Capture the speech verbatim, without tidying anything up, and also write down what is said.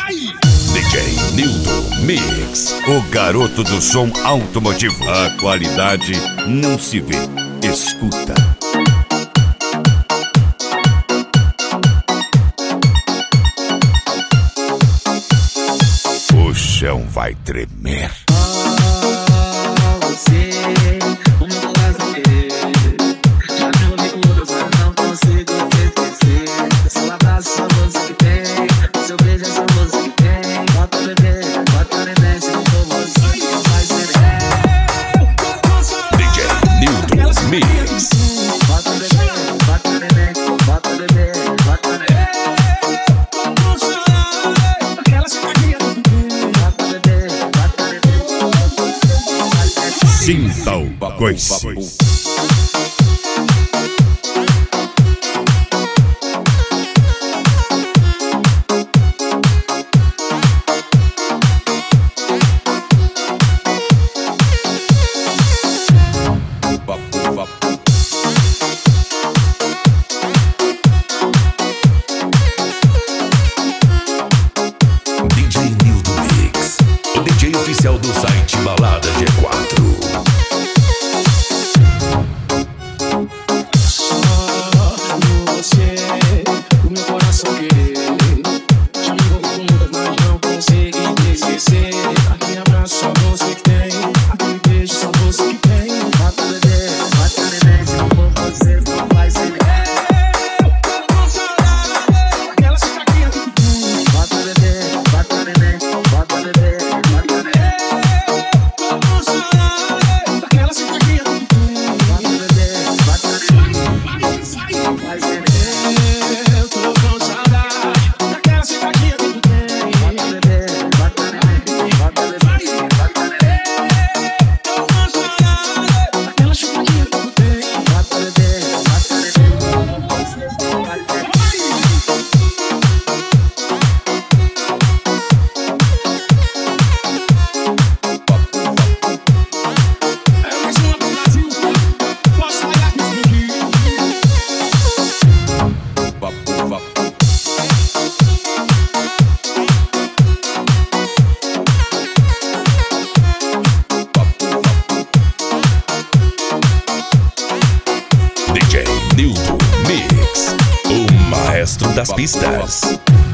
D J Nildo Mix, o garoto do som automotivo. A qualidade não se vê, escuta. O chão vai tremer. Sinta o coice. D J Nildo Mix, o D J oficial do site Balada G quatro. D J Nildo Mix, o maestro das pistas.